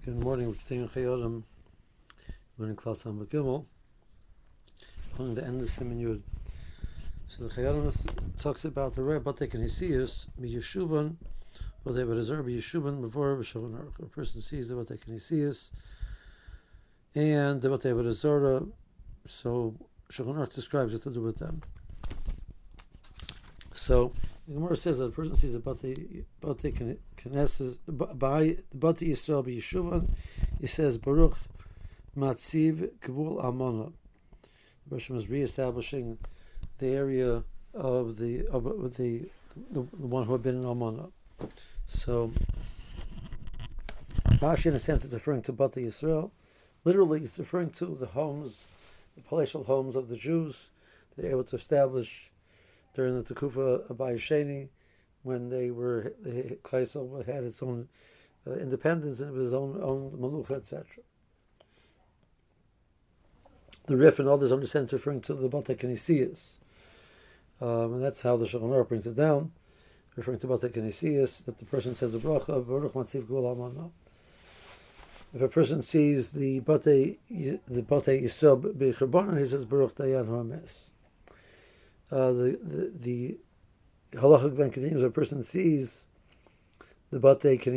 Good morning. We're continuing Chayodim. We're in class on Gimel. On the end of Siman Yud. So the Chayodim talks about the Rebbe Batek and Hisius, Yeshuban, but they would observe Yeshuban before B'Shulchan Aruch. A person sees the Batek and Hisius, and the Batek would observe. So Shulchan Aruch describes what to do with them. So the Gemara says that a person sees a Batek Knesses by the Batek Yisrael B'Yeshuban. He says Baruch Matziv Kavul Amona. The person was reestablishing the area of the one who had been in Amona. So Rashi, in a sense, is referring to Batek Yisrael. Literally, he's referring to the homes, the palatial homes of the Jews that they were able to establish during the Tekufa Abayisheni, when the Klaisel had its own independence and it was its own Malucha, etc. The Rif and others understand referring to the Batek Knesiyas. And that's how the Shulchan Aruch brings it down, referring to Batek Knesiyas, that the person says a bracha, Baruch Matziv Kavul Amona. If a person sees the Batek Yisrael B'Cherbonon, he says Baruch Dayan HaMes. The halacha then continues. If a person sees the Batek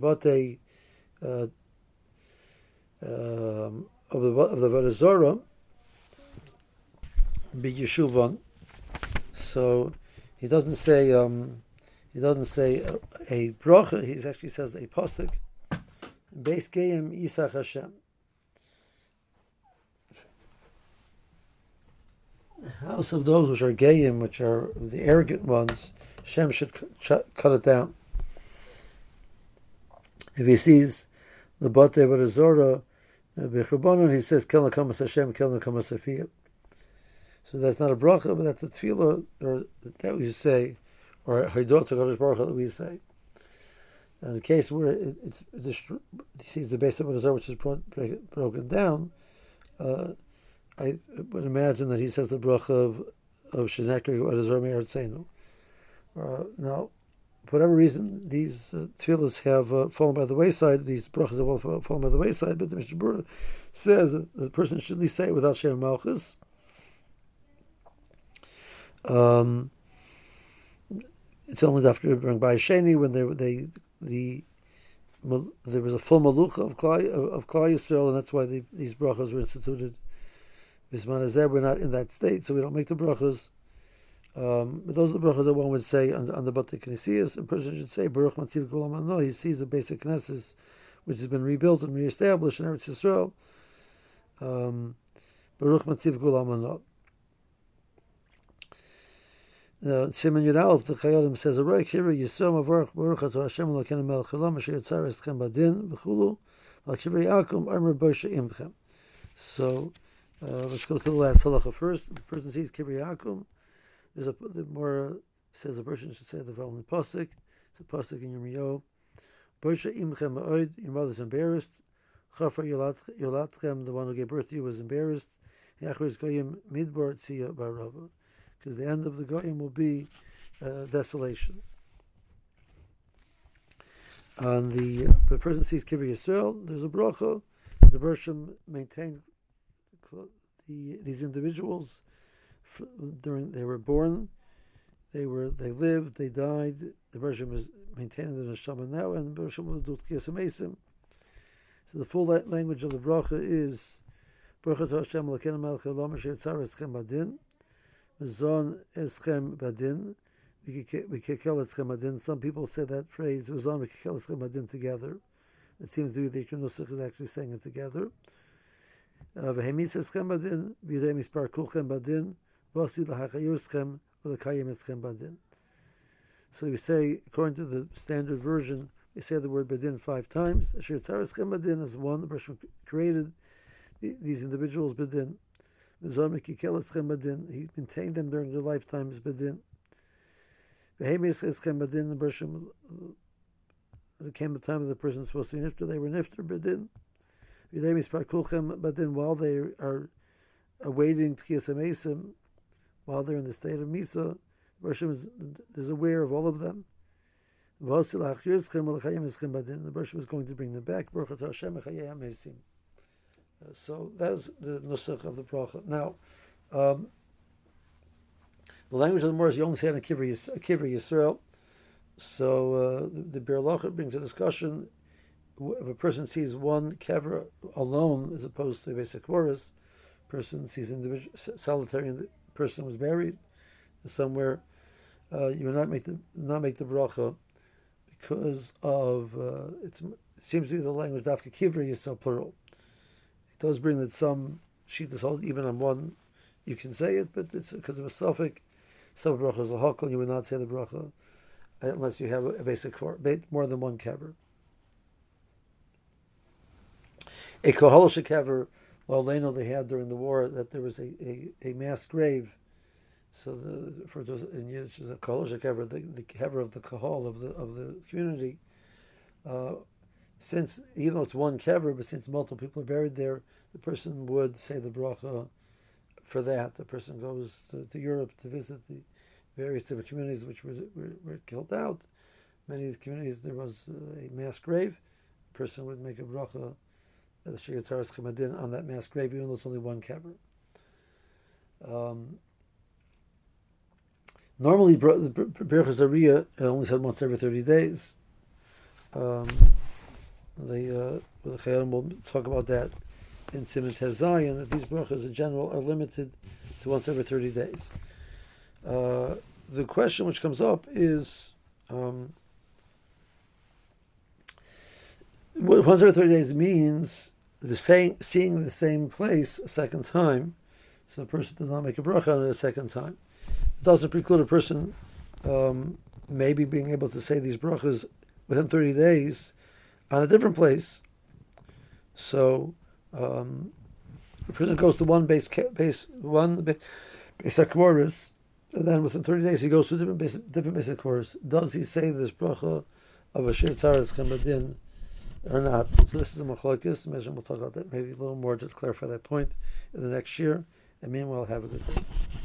of the Avodah Zarah B'Yeshuvan, so he doesn't say a bracha. He actually says a pasuk. Beis Geim Yisach Hashem. The house of those which are Geim, which are the arrogant ones, Hashem should cut it down. If he sees the Batei Avodah Zarah B'Cherbonon, he says Kel Nakamas Hashem, Kel Nakamas Afiyah. So that's not a bracha, but that's a tefillah, or that we say, or Haidot HaKadosh Baruch Hu that we say. In the case where he sees the base of Avodah Zarah which is broken down, I would imagine that he says the bracha of Shenekri Avodah Zarah Me'artzeinu. Now, for whatever reason, these tefillahs have fallen by the wayside. These brachas have all fallen by the wayside. But the Mishnah Berurah says that the person should at least say it without Shem Malchus. It's only after during Bayesheni when there was a full malucha of Klal Yisrael, and that's why these brachas were instituted. Bisman Hazeh, we're not in that state, so we don't make the brachas. But those are the brachas that one would say on the Batek Knesiyas. A person should say Baruch Matziv Kavul Amona. He sees the basic Knesses, which has been rebuilt and reestablished in Eretz Yisrael. Baruch Matziv Kavul Amona. Siman Yud Aleph, the Chayodim says, "Aroi Kivra Yisrael Mavarach Baruch Ato Hashem Elokeinu Melech Haolam Asher Yitzar Eschem Badin B'Chulu Al Kivra Yaakov Armer Boshe Imchem." So let's go to the last halacha first. The person sees Kivra Yaakov. The Gemara says a person should say the following pasuk. It's a pasuk in Yirmiyahu. Boshe Imchem Ma'od. Your mother's embarrassed. Chafra Yolatchem, the one who gave birth to you, was embarrassed. Yachriz Goyim Midbar Tziyah Barava. Because the end of the Goyim will be desolation. On the person sees Kivra Yisrael, there's a bracha. The Bershom maintained these individuals during they were born, they lived, they died. The Bershom is maintaining the neshama now, and the Bershom will do Tkiyas Mesim. So the full language of the bracha is Baruch Atah Hashem Elokeinu Melech Haolam Asher Yitzar Eschem Badin. V'zon Eschem Badin. V'kekel Eschem Badin. Some people say that phrase, V'zon V'kekel Eschem Badin, together. It seems to be the Ikar Nusach is actually saying it together. V'hemis Eschem Badin. V'yidei Mispar Kulchem Badin. V'asi L'hachayur Eschem. V'l'kayim Eschem Badin. So we say, according to the standard version, we say the word Badin 5 times. Asher Yitzar Eschem Badin is one. The person created these individuals Badin. He maintained them during their lifetimes. Bedin. There came the time of the person supposed to be nifter. They were nifter. Bedin. While they are awaiting Tkiyas Mesim, while they're in the state of Misa, the person is aware of all of them. The Bershom was going to bring them back. So that's the nusach of the bracha. Now, the language of the Morris, you only say it in Kivri Yisrael. So the Be'er Lachot brings a discussion. If a person sees one kever alone, as opposed to a basic chorus, person sees individual solitary, and the person was buried somewhere, you will not make the bracha because of it seems to be the language dafka kivri is so plural. It does bring that some shittas hold even on one you can say it, but it's because of a suffix. Some bracha is a hakol, you would not say the bracha unless you have a basic more than one kever. A kohol shekever, well, they know they had during the war that there was a mass grave. So for those in Yiddish is a kohol shekever, the kever of the kohol of the community. Since even though it's one kever, but since multiple people are buried there, the person would say the bracha for that. The person goes to Europe to visit the various different communities which were killed out. Many of these communities there was a mass grave. The person would make a bracha, the Shigataras Chamadin, on that mass grave, even though it's only one kever. Normally, the Birchas Ariya only said once every 30 days. The Chayalim will talk about that in Siman Tez Zayin, that these brachas in general are limited to once every 30 days. The question which comes up is, once every 30 days means seeing the same place a second time, so the person does not make a bracha on it a second time. It doesn't preclude a person maybe being able to say these brachas within 30 days on a different place. So the person goes to one base HaKmoros, and then within 30 days he goes to a different base HaKmoros. Does he say this bracha of Asher Tzaras Chamadin or not? So this is a machlokes. We'll talk about that maybe a little more, just to clarify that point in the next year. And meanwhile, have a good day.